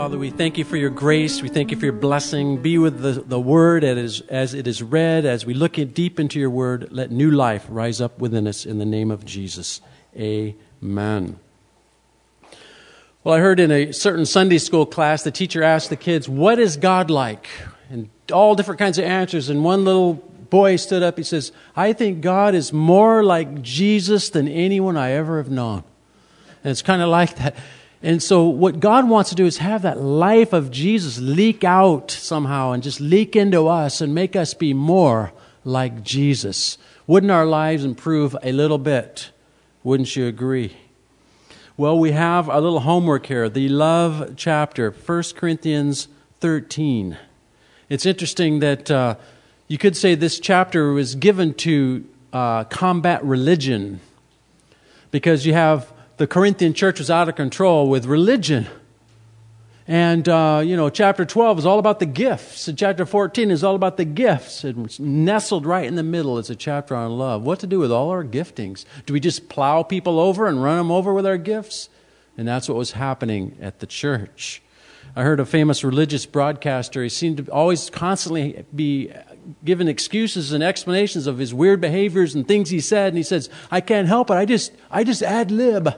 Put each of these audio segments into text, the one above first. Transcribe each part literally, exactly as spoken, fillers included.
Father, we thank you for your grace. We thank you for your blessing. Be with the, the word as, as it is read. As we look in, deep into your word, let new life rise up within us in the name of Jesus. Amen. Well, I heard in a certain Sunday school class, the teacher asked the kids, what is God like? And all different kinds of answers. And one little boy stood up. He says, I think God is more like Jesus than anyone I ever have known. And it's kind of like that. And so what God wants to do is have that life of Jesus leak out somehow and just leak into us and make us be more like Jesus. Wouldn't our lives improve a little bit? Wouldn't you agree? Well, we have a little homework here, the love chapter, First Corinthians thirteen. It's interesting that uh, you could say this chapter was given to uh, combat religion, because you have the Corinthian church was out of control with religion. And, uh, you know, chapter twelve is all about the gifts. And chapter fourteen is all about the gifts. And nestled right in the middle is a chapter on love. What to do with all our giftings? Do we just plow people over and run them over with our gifts? And that's what was happening at the church. I heard a famous religious broadcaster. He seemed to always constantly be given excuses and explanations of his weird behaviors and things he said. And he says, I can't help it. I just, I just ad lib.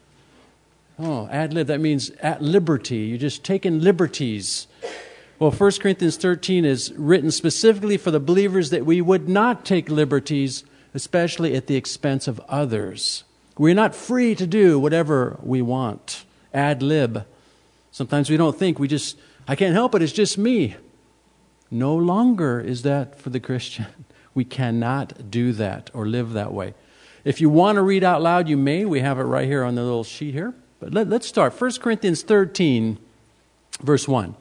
Oh, ad lib, that means at liberty. You're just taking liberties. Well, First Corinthians thirteen is written specifically for the believers that we would not take liberties, especially at the expense of others. We're not free to do whatever we want. Ad lib. Sometimes we don't think, we just, I can't help it, it's just me. No longer is that for the Christian. We cannot do that or live that way. If you want to read out loud, you may. We have it right here on the little sheet here. But let, let's start. First Corinthians thirteen, verse one.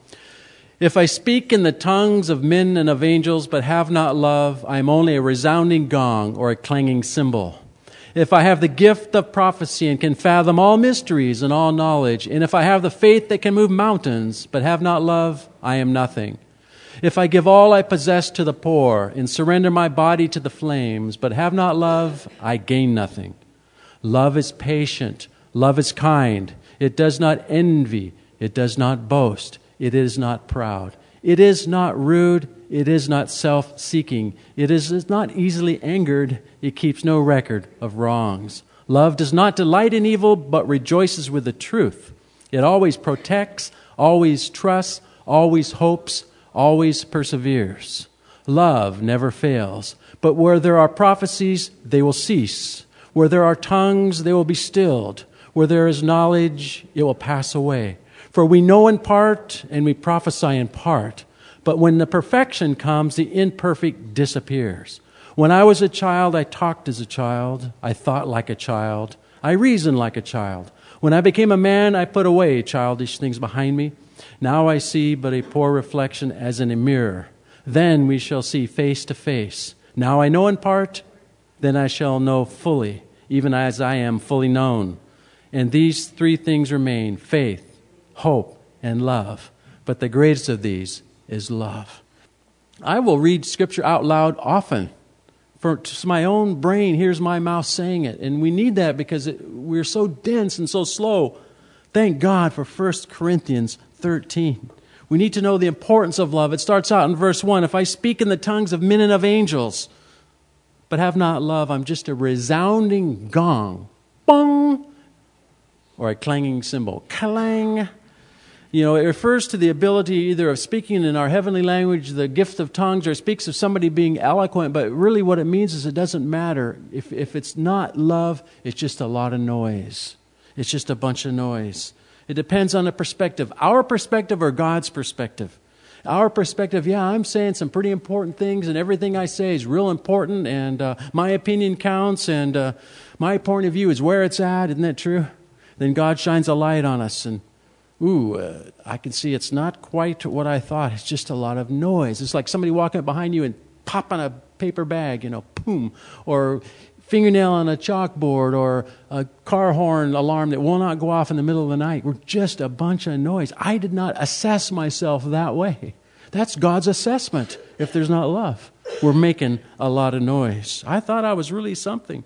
If I speak in the tongues of men and of angels, but have not love, I am only a resounding gong or a clanging cymbal. If I have the gift of prophecy and can fathom all mysteries and all knowledge, and if I have the faith that can move mountains, but have not love, I am nothing. If I give all I possess to the poor and surrender my body to the flames, but have not love, I gain nothing. Love is patient. Love is kind. It does not envy. It does not boast. It is not proud. It is not rude. It is not self-seeking. It is not easily angered. It keeps no record of wrongs. Love does not delight in evil, but rejoices with the truth. It always protects, always trusts, always hopes, always perseveres. Love never fails. But where there are prophecies, they will cease. Where there are tongues, they will be stilled. Where there is knowledge, it will pass away. For we know in part, and we prophesy in part. But when the perfection comes, the imperfect disappears. When I was a child, I talked as a child. I thought like a child. I reasoned like a child. When I became a man, I put away childish things behind me. Now I see but a poor reflection as in a mirror. Then we shall see face to face. Now I know in part, then I shall know fully, even as I am fully known. And these three things remain: faith, hope, and love. But the greatest of these is love. I will read Scripture out loud often. For my own brain hears my mouth saying it. And we need that because it, we're so dense and so slow. Thank God for First Corinthians thirteen. We need to know the importance of love. It starts out in verse one. If I speak in the tongues of men and of angels, but have not love, I'm just a resounding gong. Bong! Or a clanging cymbal. Clang! You know, it refers to the ability either of speaking in our heavenly language, the gift of tongues, or it speaks of somebody being eloquent. But really what it means is it doesn't matter. If, if it's not love, it's just a lot of noise. It's just a bunch of noise. It depends on the perspective. Our perspective or God's perspective? Our perspective, yeah, I'm saying some pretty important things, and everything I say is real important, and uh, my opinion counts, and uh, my point of view is where it's at. Isn't that true? Then God shines a light on us, and ooh, uh, I can see it's not quite what I thought. It's just a lot of noise. It's like somebody walking up behind you and popping a paper bag, you know, boom, or fingernail on a chalkboard, or a car horn alarm that will not go off in the middle of the night. We're just a bunch of noise. I did not assess myself that way. That's God's assessment if there's not love. We're making a lot of noise. I thought I was really something.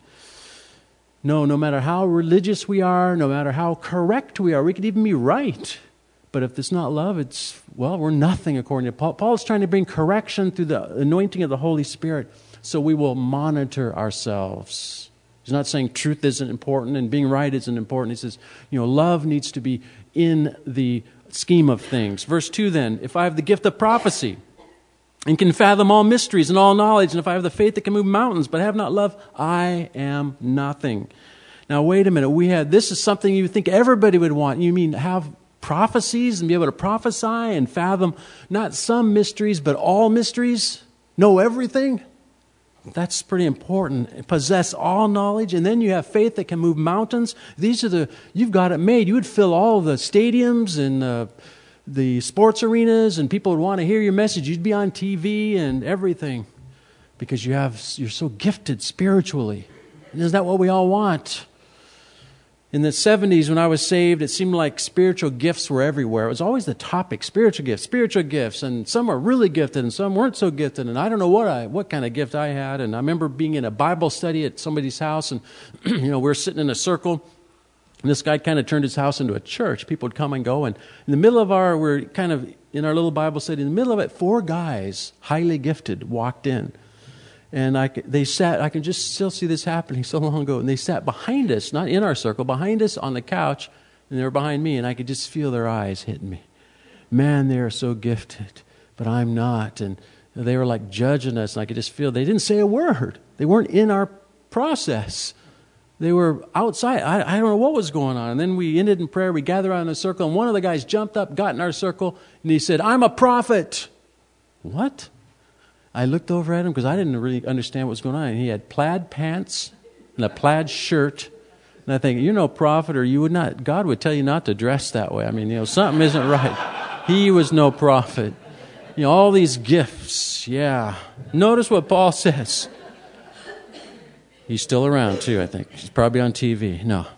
No, no matter how religious we are, no matter how correct we are, we could even be right. But if it's not love, it's, well, we're nothing according to Paul. Paul is trying to bring correction through the anointing of the Holy Spirit so we will monitor ourselves. He's not saying truth isn't important and being right isn't important. He says, you know, love needs to be in the scheme of things. Verse two then, if I have the gift of prophecy and can fathom all mysteries and all knowledge, and if I have the faith that can move mountains, but have not love, I am nothing. Now, wait a minute. We had, this is something you think everybody would want. You mean have prophecies and be able to prophesy and fathom not some mysteries, but all mysteries? Know everything? That's pretty important. Possess all knowledge, and then you have faith that can move mountains. These are the, you've got it made. You would fill all the stadiums and uh, the sports arenas, and people would want to hear your message. You'd be on T V and everything because you have, you're so gifted spiritually. And isn't that what we all want? In the seventies, when I was saved, it seemed like spiritual gifts were everywhere. It was always the topic, spiritual gifts, spiritual gifts. And some are really gifted and some weren't so gifted. And I don't know what I, what kind of gift I had. And I remember being in a Bible study at somebody's house. And, you know, we were sitting in a circle. And this guy kind of turned his house into a church. People would come and go. And in the middle of our, we're kind of in our little Bible study, in the middle of it, four guys, highly gifted, walked in. And I, they sat, I can just still see this happening so long ago. And they sat behind us, not in our circle, behind us on the couch. And they were behind me. And I could just feel their eyes hitting me. Man, they are so gifted, but I'm not. And they were like judging us. And I could just feel, they didn't say a word. They weren't in our process. They were outside. I, I don't know what was going on. And then we ended in prayer. We gathered around in a circle. And one of the guys jumped up, got in our circle. And he said, I'm a prophet. What? I looked over at him because I didn't really understand what was going on. And he had plaid pants and a plaid shirt. And I think, you're no prophet, or you would not, God would tell you not to dress that way. I mean, you know, something isn't right. He was no prophet. You know, all these gifts. Yeah. Notice what Paul says. He's still around too, I think. He's probably on T V. No.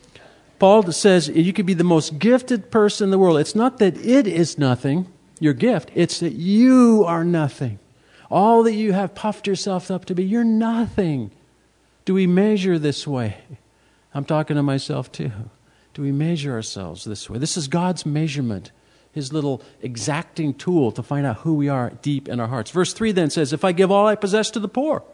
Paul says you could be the most gifted person in the world. It's not that it is nothing, your gift. It's that you are nothing. All that you have puffed yourself up to be, you're nothing. Do we measure this way? I'm talking to myself too. Do we measure ourselves this way? This is God's measurement, His little exacting tool to find out who we are deep in our hearts. Verse three then says, if I give all I possess to the poor,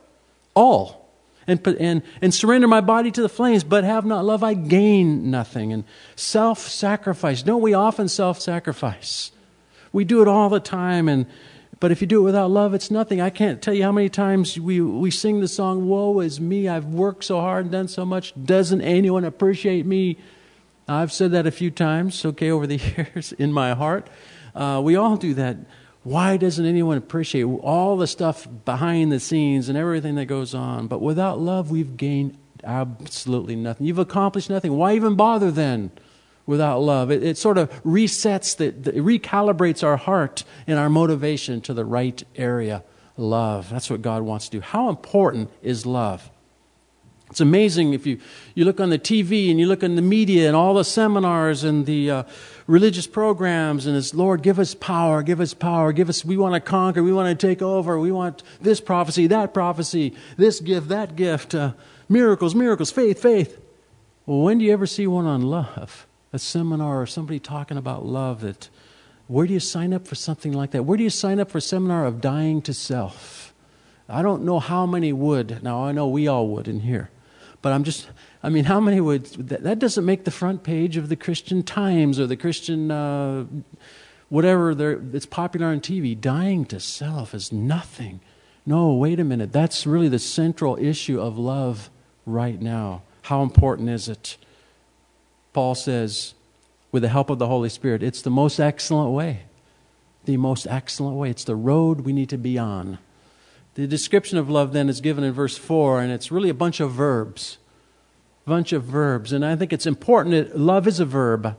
all, and, and, and surrender my body to the flames, but have not love, I gain nothing. And self-sacrifice. Don't we often self-sacrifice? We do it all the time, and but if you do it without love, it's nothing. I can't tell you how many times we, we sing the song, woe is me, I've worked so hard and done so much. Doesn't anyone appreciate me? I've said that a few times, okay, over the years in my heart. Uh, we all do that. Why doesn't anyone appreciate all the stuff behind the scenes and everything that goes on? But without love, we've gained absolutely nothing. You've accomplished nothing. Why even bother then? Without love, it, it sort of resets, the, the, it recalibrates our heart and our motivation to the right area. Love. That's what God wants to do. How important is love? It's amazing if you, you look on the T V and you look in the media and all the seminars and the uh, religious programs, and it's, Lord, give us power, give us power, give us, we want to conquer, we want to take over, we want this prophecy, that prophecy, this gift, that gift, uh, miracles, miracles, faith, faith. Well, when do you ever see one on love? A seminar or somebody talking about love. That, where do you sign up for something like that? Where do you sign up for a seminar of dying to self? I don't know how many would. Now, I know we all would in here. But I'm just, I mean, how many would, that, that doesn't make the front page of the Christian Times or the Christian, uh, whatever that's popular on T V. Dying to self is nothing. No, wait a minute. That's really the central issue of love right now. How important is it? Paul says, with the help of the Holy Spirit, it's the most excellent way. The most excellent way. It's the road we need to be on. The description of love then is given in verse four, and it's really a bunch of verbs. A bunch of verbs. And I think it's important that love is a verb.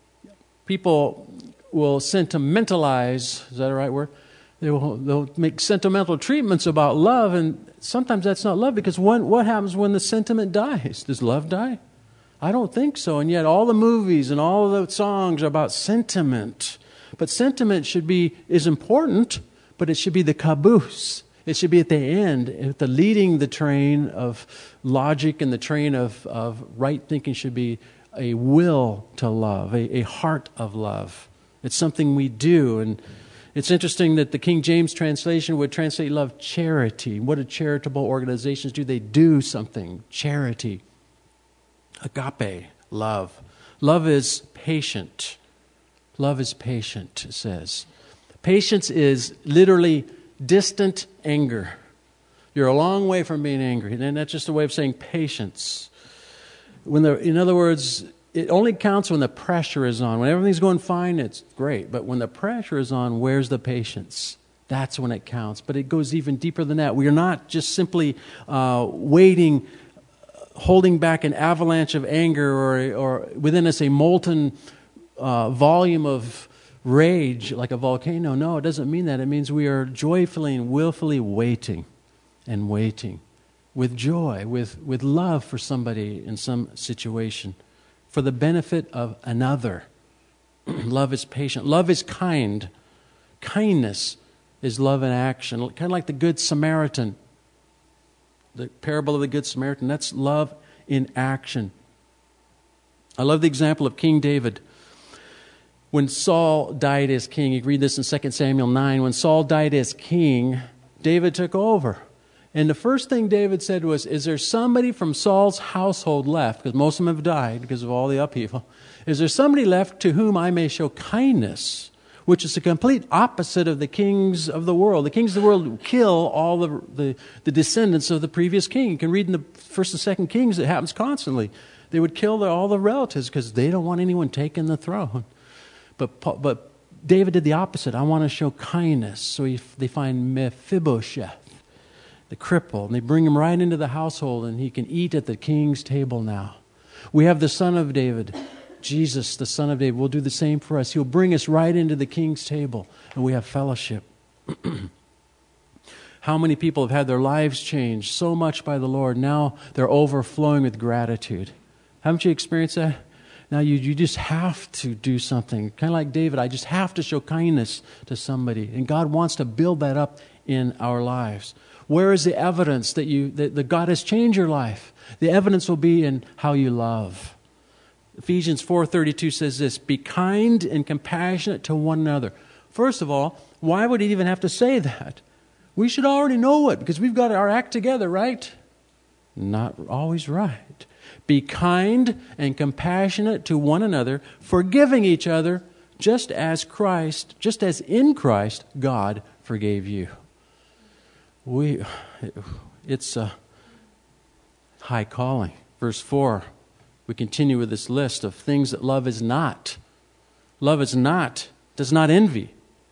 People will sentimentalize, is that a right word? They will, they'll make sentimental treatments about love, and sometimes that's not love, because when, what happens when the sentiment dies? Does love die? I don't think so. And yet all the movies and all the songs are about sentiment. But sentiment should be, is important, but it should be the caboose. It should be at the end, at the leading the train of logic and the train of, of right thinking should be a will to love, a, a heart of love. It's something we do. And it's interesting that the King James translation would translate love charity. What do charitable organizations do? They do something. Charity. Agape, love. Love is patient. Love is patient, it says. Patience is literally distant anger. You're a long way from being angry. And that's just a way of saying patience. When the, in other words, it only counts when the pressure is on. When everything's going fine, it's great. But when the pressure is on, where's the patience? That's when it counts. But it goes even deeper than that. We are not just simply uh, waiting, holding back an avalanche of anger or, or within us a molten uh, volume of rage like a volcano. No, it doesn't mean that. It means we are joyfully and willfully waiting and waiting with joy, with, with love for somebody in some situation, for the benefit of another. Love is patient. Love is kind. Kindness is love in action. Kind of like the Good Samaritan. The parable of the Good Samaritan. That's love in action. I love the example of King David. When Saul died as king, you read this in Second Samuel nine, when Saul died as king, David took over. And the first thing David said was, is there somebody from Saul's household left, because most of them have died because of all the upheaval, is there somebody left to whom I may show kindness, which is the complete opposite of the kings of the world. The kings of the world kill all the, the, the descendants of the previous king. You can read in the First and Second Kings, it happens constantly. They would kill the, all the relatives because they don't want anyone taking the throne. But but David did the opposite. I want to show kindness. So he, they find Mephibosheth, the cripple, and they bring him right into the household, and he can eat at the king's table now. We have the son of David, Jesus, the son of David, will do the same for us. He'll bring us right into the king's table, and we have fellowship. How many people have had their lives changed so much by the Lord, now they're overflowing with gratitude. Haven't you experienced that? Now you, you just have to do something. Kind of like David, I just have to show kindness to somebody. And God wants to build that up in our lives. Where is the evidence that you that, that God has changed your life? The evidence will be in how you love. Ephesians four thirty-two says this, be kind and compassionate to one another. First of all, why would he even have to say that? We should already know it because we've got our act together, right? Not always right. Be kind and compassionate to one another, forgiving each other, just as Christ, just as in Christ, God forgave you. We, it's a high calling. Verse four, we continue with this list of things that love is not. Love is not, does not envy,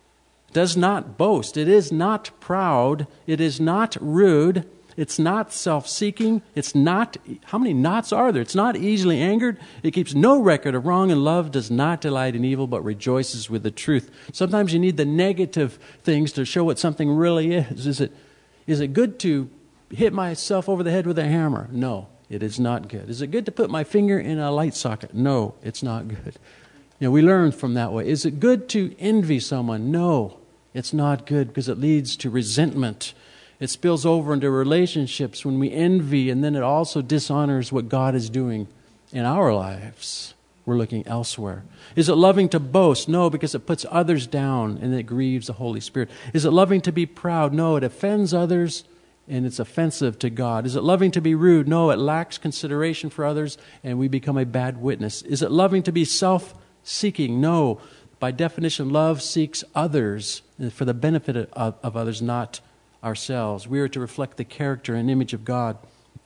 does not boast, it is not proud, it is not rude, it's not self-seeking. It's not, how many nots are there? It's not easily angered. It keeps no record of wrong, and love does not delight in evil, but rejoices with the truth. Sometimes you need the negative things to show what something really is. Is it, is it good to hit myself over the head with a hammer? No, it is not good. Is it good to put my finger in a light socket? No, it's not good. You know, we learn from that way. Is it good to envy someone? No, it's not good because it leads to resentment. It spills over into relationships when we envy, and then it also dishonors what God is doing in our lives. We're looking elsewhere. Is it loving to boast? No, because it puts others down and it grieves the Holy Spirit. Is it loving to be proud? No, it offends others and it's offensive to God. Is it loving to be rude? No, it lacks consideration for others and we become a bad witness. Is it loving to be self-seeking? No, by definition, love seeks others for the benefit of, of others, not ourselves. We are to reflect the character and image of God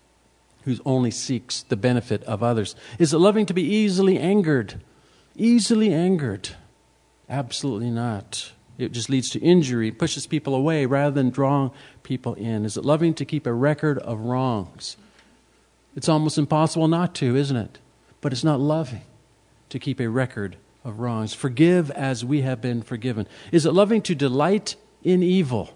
who only seeks the benefit of others. Is it loving to be easily angered? Easily angered? Absolutely not. It just leads to injury, pushes people away rather than drawing people in. Is it loving to keep a record of wrongs? It's almost impossible not to, isn't it? But it's not loving to keep a record of wrongs. Forgive as we have been forgiven. Is it loving to delight in evil?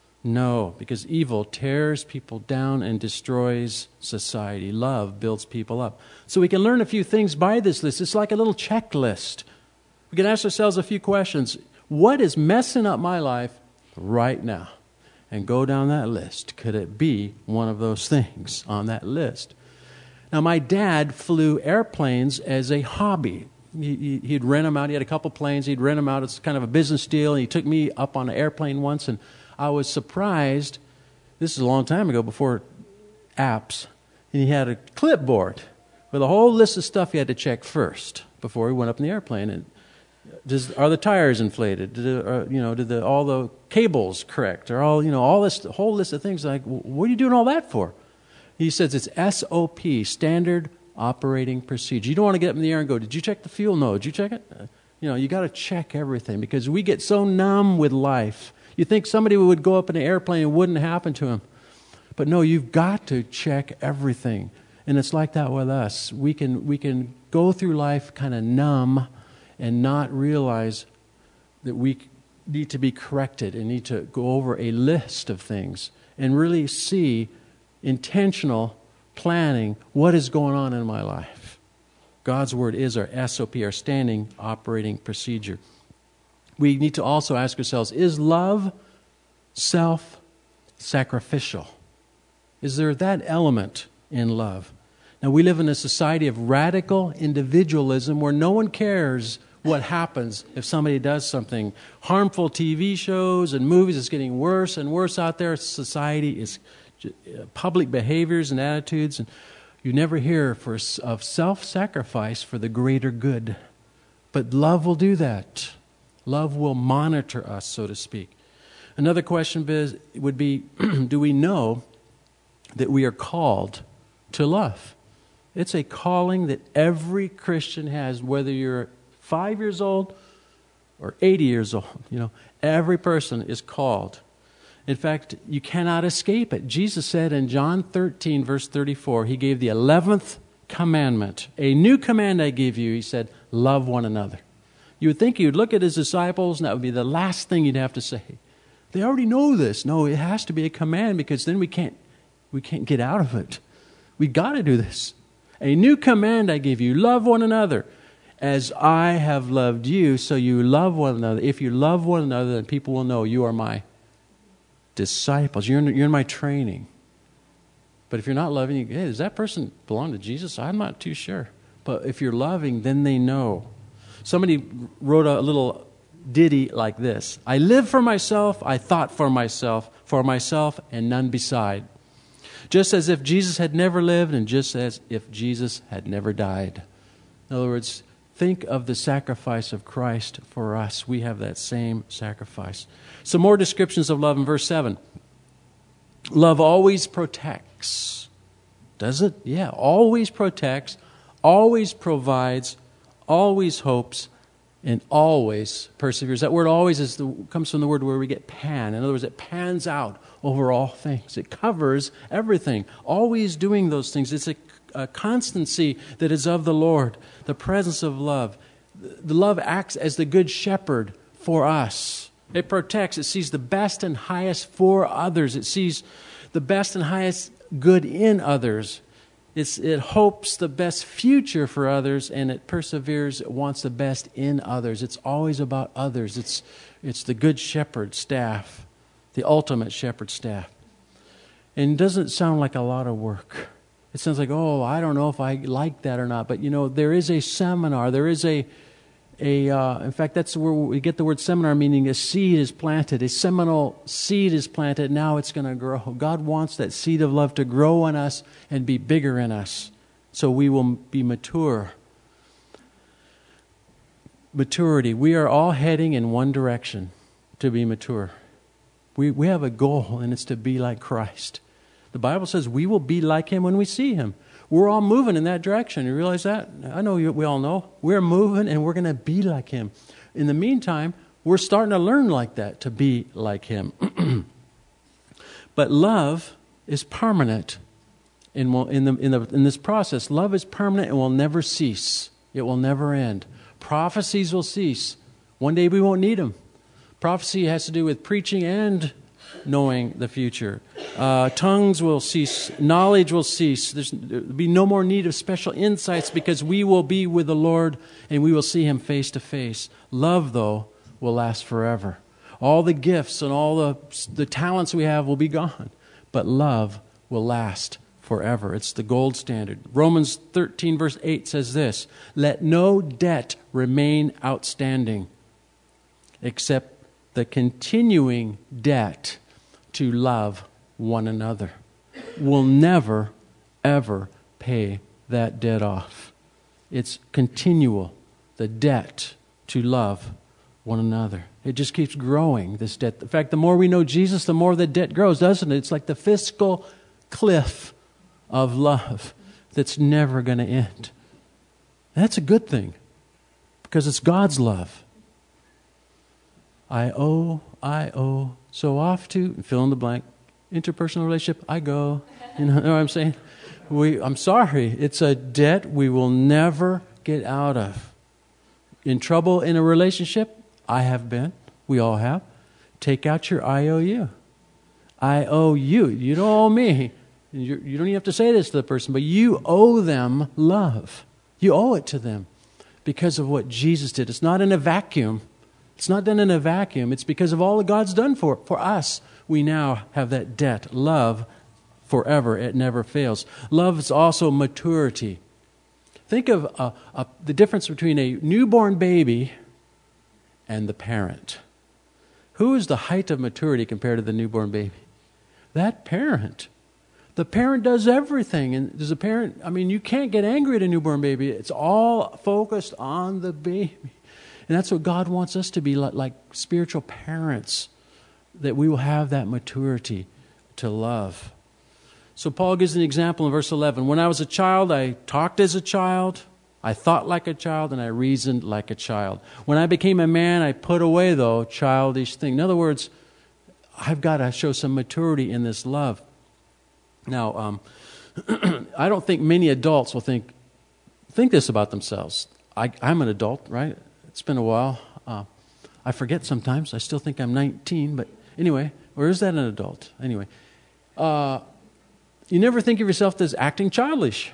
No, because evil tears people down and destroys society. Love builds people up. So we can learn a few things by this list. It's like a little checklist. We can ask ourselves a few questions. What is messing up my life right now? And go down that list. Could it be one of those things on that list? Now, my dad flew airplanes as a hobby. He, he, he'd rent them out. He had a couple planes. He'd rent them out. It's kind of a business deal. And he took me up on an airplane once, and I was surprised. This is a long time ago, before apps. And he had a clipboard with a whole list of stuff he had to check first before he went up in the airplane. And does, are the tires inflated? Did the, uh, you know, did the, all the cables correct? Or all, you know, all this whole list of things. Like, what are you doing all that for? He says it's S O P, Standard Operating Procedure. You don't want to get up in the air and go, did you check the fuel? No. Did you check it? Uh, you know, you got to check everything, because we get so numb with life. You think somebody would go up in an airplane and it wouldn't happen to him. But no, you've got to check everything. And it's like that with us. We can, we can go through life kind of numb and not realize that we need to be corrected and need to go over a list of things and really see intentional planning, what is going on in my life. God's Word is our S O P, our standing operating procedure. We need to also ask ourselves, is love self-sacrificial? Is there that element in love? Now, we live in a society of radical individualism where no one cares what happens if somebody does something. Harmful T V shows and movies is getting worse and worse out there. Society is public behaviors and attitudes, and you never hear for, of self-sacrifice for the greater good. But love will do that. Love will monitor us, so to speak. Another question would be, do we know that we are called to love? It's a calling that every Christian has, whether you're five years old or eighty years old. You know, every person is called. In fact, you cannot escape it. Jesus said in John thirteen, verse thirty-four, He gave the eleventh commandment. A new command I give you, He said, love one another. You would think He would look at His disciples and that would be the last thing He'd have to say. They already know this. No, it has to be a command, because then we can't, we can't get out of it. We've got to do this. A new command I give you, love one another. As I have loved you, so you love one another. If you love one another, then people will know you are my disciples. You're in, you're in my training. But if you're not loving, you, hey, does that person belong to Jesus? I'm not too sure. But if you're loving, then they know. Somebody wrote a little ditty like this. I live for myself, I thought for myself, for myself and none beside. Just as if Jesus had never lived, and just as if Jesus had never died. In other words, think of the sacrifice of Christ for us. We have that same sacrifice. Some more descriptions of love in verse seven. Love always protects. Does it? Yeah, always protects, always provides, always hopes, and always perseveres. That word always is the, comes from the word where we get pan. In other words, it pans out over all things. It covers everything. Always doing those things. It's a, a constancy that is of the Lord. The presence of love. The love acts as the good shepherd for us. It protects. It sees the best and highest for others. It sees the best and highest good in others. It's, it hopes the best future for others, and it perseveres. It wants the best in others. It's always about others. It's, it's the good shepherd staff, the ultimate shepherd staff. And it doesn't sound like a lot of work. It sounds like, oh, I don't know if I like that or not. But, you know, there is a seminar. There is a, a uh, in fact, that's where we get the word seminar, meaning a seed is planted. A seminal seed is planted. Now it's going to grow. God wants that seed of love to grow in us and be bigger in us, so we will be mature. Maturity. We are all heading in one direction, to be mature. We, we have a goal, and it's to be like Christ. The Bible says we will be like Him when we see Him. We're all moving in that direction. You realize that? I know you, we all know. We're moving, and we're going to be like Him. In the meantime, we're starting to learn like that, to be like Him. But love is permanent. In, in, the, in, the, in this process, love is permanent and will never cease. It will never end. Prophecies will cease. One day we won't need them. Prophecy has to do with preaching and knowing the future. Uh, tongues will cease. Knowledge will cease. There's, there'll be no more need of special insights, because we will be with the Lord and we will see Him face to face. Love, though, will last forever. All the gifts and all the, the talents we have will be gone, but love will last forever. It's the gold standard. Romans thirteen verse eight says this, let no debt remain outstanding except the continuing debt to love one another. We'll never, ever pay that debt off. It's continual, the debt to love one another. It just keeps growing, this debt. In fact, the more we know Jesus, the more the debt grows, doesn't it? It's like the fiscal cliff of love that's never going to end. That's a good thing because it's God's love. I owe, I owe, so off to, fill in the blank, interpersonal relationship, I go. You know, know what I'm saying? We, I'm sorry, it's a debt we will never get out of. In trouble in a relationship, I have been, we all have. Take out your I O U. I owe you. You don't owe me. You're, you don't even have to say this to the person, but you owe them love. You owe it to them because of what Jesus did. It's not in a vacuum. It's not done in a vacuum. It's because of all that God's done for, for us. We now have that debt. Love forever. It never fails. Love is also maturity. Think of uh, uh, the difference between a newborn baby and the parent. Who is the height of maturity compared to the newborn baby? That parent. The parent does everything. And does a parent, I mean, you can't get angry at a newborn baby. It's all focused on the baby. And that's what God wants us to be, like, like spiritual parents, that we will have that maturity to love. So Paul gives an example in verse eleven. When I was a child, I talked as a child, I thought like a child, and I reasoned like a child. When I became a man, I put away, though, childish things. In other words, I've got to show some maturity in this love. Now, um, I don't think many adults will think think this about themselves. I, I'm an adult, right? It's been a while. Uh, I forget sometimes. I still think I'm nineteen, but anyway, or is that an adult? Anyway, uh, you never think of yourself as acting childish.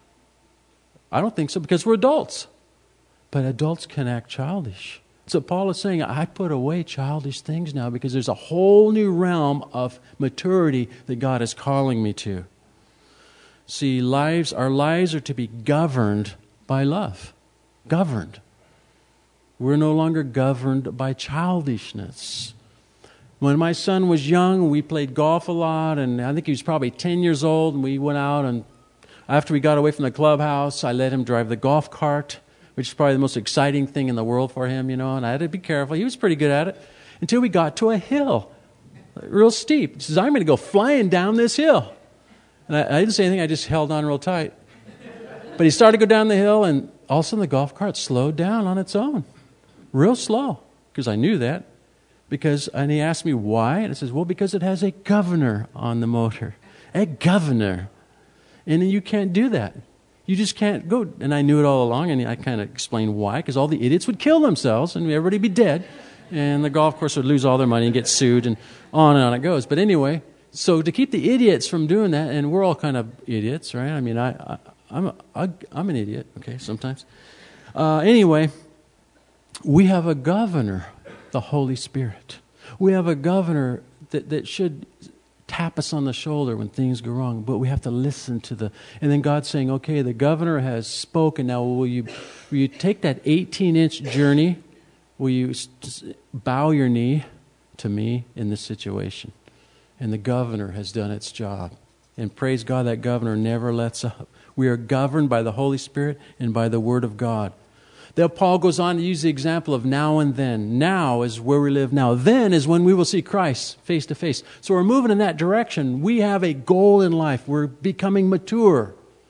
I don't think so because we're adults. But adults can act childish. So Paul is saying, I put away childish things now because there's a whole new realm of maturity that God is calling me to. See, lives, our lives are to be governed by love. Governed. We're no longer governed by childishness. When my son was young, we played golf a lot, and I think he was probably ten years old, and we went out, and after we got away from the clubhouse, I let him drive the golf cart, which is probably the most exciting thing in the world for him, you know, and I had to be careful. He was pretty good at it until we got to a hill, real steep. He says, I'm going to go flying down this hill. And I, I didn't say anything. I just held on real tight. But he started to go down the hill, and all of a sudden the golf cart slowed down on its own. Real slow, because I knew that. Because, and he asked me why, and I says, well, because it has a governor on the motor. A governor. And you can't do that. You just can't go. And I knew it all along, and I kind of explained why, because all the idiots would kill themselves, and everybody would be dead, and the golf course would lose all their money and get sued, and on and on it goes. But anyway, so to keep the idiots from doing that, and we're all kind of idiots, right? I mean, I, I, I'm, a, I, I'm an idiot, okay, sometimes. Uh, anyway, we have a governor, the Holy Spirit. We have a governor that, that should tap us on the shoulder when things go wrong, but we have to listen to the, and then God's saying, okay, the governor has spoken, now will you, will you take that eighteen-inch journey, will you bow your knee to me in this situation? And the governor has done its job. And praise God, that governor never lets up. We are governed by the Holy Spirit and by the Word of God. Then Paul goes on to use the example of now and then. Now is where we live now. Then is when we will see Christ face to face. So we're moving in that direction. We have a goal in life. We're becoming mature.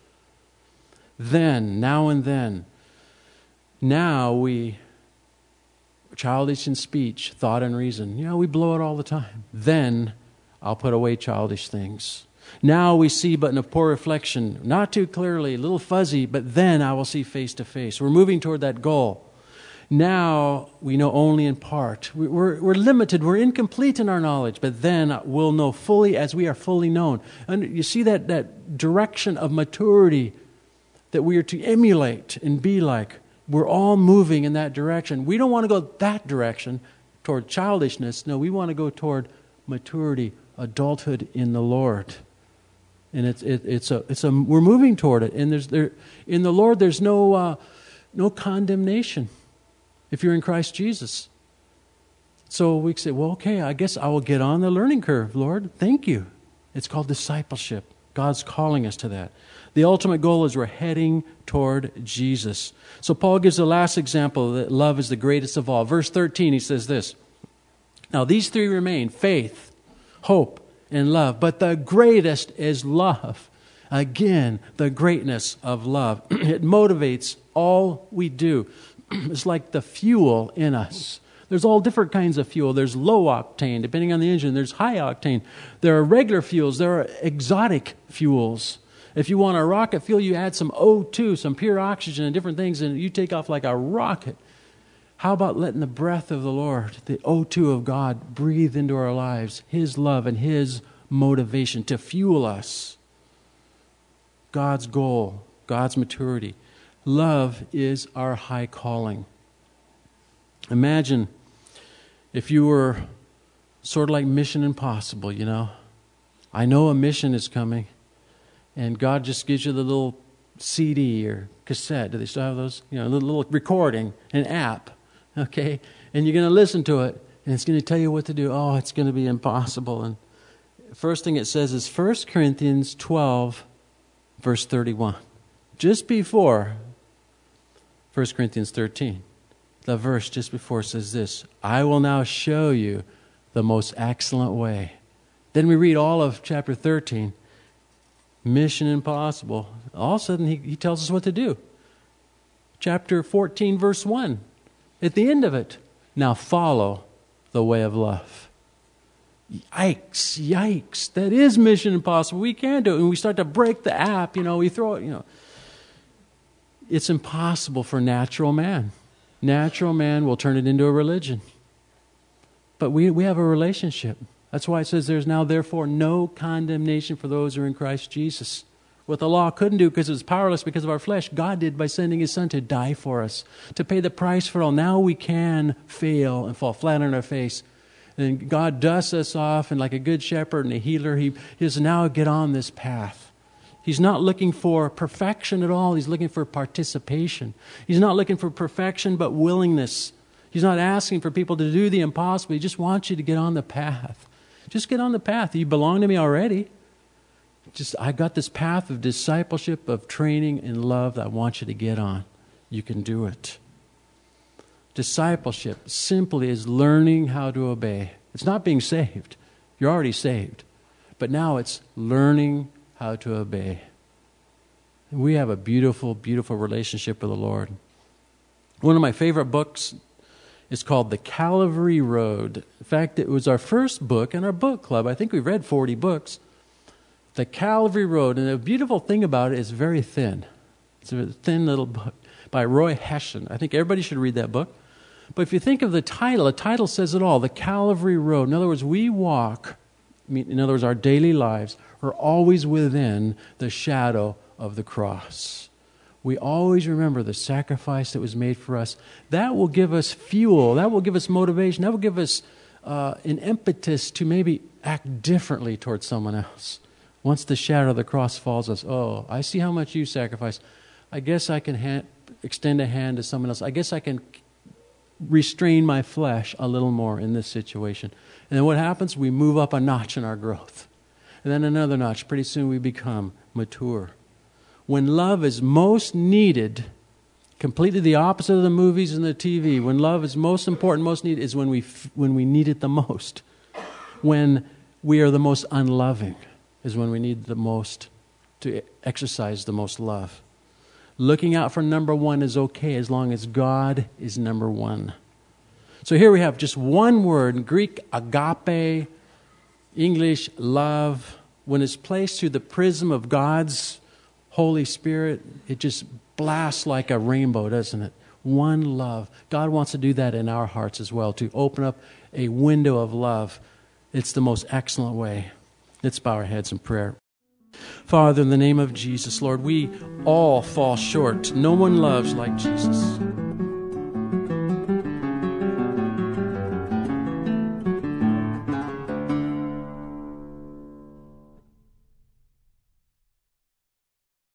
Then, now and then. Now we, childish in speech, thought and reason. You know, we blow it all the time. Then I'll put away childish things. Now we see but in a poor reflection, not too clearly, a little fuzzy, but then I will see face to face. We're moving toward that goal. Now we know only in part. We're, we're limited, we're incomplete in our knowledge, but then we'll know fully as we are fully known. And you see that, that direction of maturity that we are to emulate and be like. We're all moving in that direction. We don't want to go that direction toward childishness. No, we want to go toward maturity, adulthood in the Lord. And it's it, it's a it's a we're moving toward it. And there's there in the Lord there's no uh, no condemnation if you're in Christ Jesus. So we say, well, okay, I guess I will get on the learning curve, Lord. Thank you. It's called discipleship. God's calling us to that. The ultimate goal is we're heading toward Jesus. So Paul gives the last example that love is the greatest of all. Verse thirteen, he says this. Now these three remain, faith, hope, and love. But the greatest is love. Again, the greatness of love. It motivates all we do. It's like the fuel in us. There's all different kinds of fuel. There's low octane, depending on the engine. There's high octane. There are regular fuels. There are exotic fuels. If you want a rocket fuel, you add some O two, some pure oxygen and different things, and you take off like a rocket. How about letting the breath of the Lord, the O two of God, breathe into our lives, His love and His motivation to fuel us? God's goal, God's maturity. Love is our high calling. Imagine if you were sort of like Mission Impossible, you know. I know a mission is coming, and God just gives you the little C D or cassette. Do they still have those? You know, a little, little recording, an app, okay? And you're going to listen to it, and it's going to tell you what to do. Oh, it's going to be impossible. And first thing it says is First Corinthians twelve, verse thirty-one. Just before First Corinthians thirteen. The verse just before says this, I will now show you the most excellent way. Then we read all of chapter thirteen, Mission Impossible. All of a sudden he, he tells us what to do. Chapter fourteen, verse one, at the end of it, now follow the way of love. Yikes, yikes, that is Mission Impossible. We can do it. And we start to break the app, you know, we throw it, you know. It's impossible for natural man. Natural man will turn it into a religion. But we, we have a relationship. That's why it says there's now therefore no condemnation for those who are in Christ Jesus. What the law couldn't do because it was powerless because of our flesh, God did by sending His Son to die for us, to pay the price for it all. Now we can fail and fall flat on our face. And God dusts us off, and like a good shepherd and a healer, He, he says, now get on this path. He's not looking for perfection at all. He's looking for participation. He's not looking for perfection, but willingness. He's not asking for people to do the impossible. He just wants you to get on the path. Just get on the path. You belong to me already. Just, I got this path of discipleship, of training and love that I want you to get on. You can do it. Discipleship simply is learning how to obey. It's not being saved. You're already saved. But now it's learning how to obey. And we have a beautiful, beautiful relationship with the Lord. One of my favorite books is called The Calvary Road. In fact, it was our first book in our book club. I think we've read forty books. The Calvary Road. And the beautiful thing about it is very thin. It's a thin little book by Roy Hession. I think everybody should read that book. But if you think of the title, the title says it all. The Calvary Road. In other words, we walk, in other words, our daily lives are always within the shadow of the cross. We always remember the sacrifice that was made for us. That will give us fuel. That will give us motivation. That will give us uh, an impetus to maybe act differently towards someone else. Once the shadow of the cross falls us, oh, I see how much you sacrifice. I guess I can hand, extend a hand to someone else. I guess I can restrain my flesh a little more in this situation. And then what happens? We move up a notch in our growth. And then another notch. Pretty soon we become mature. When love is most needed, completely the opposite of the movies and the T V, when love is most important, most needed, is when we when we need it the most. When we are the most unloving is when we need the most to exercise the most love. Looking out for number one is okay as long as God is number one. So here we have just one word, Greek agape, English love. When it's placed through the prism of God's Holy Spirit, it just blasts like a rainbow, doesn't it? One love. God wants to do that in our hearts as well, to open up a window of love. It's the most excellent way. Let's bow our heads in prayer. Father, in the name of Jesus, Lord, we all fall short. No one loves like Jesus.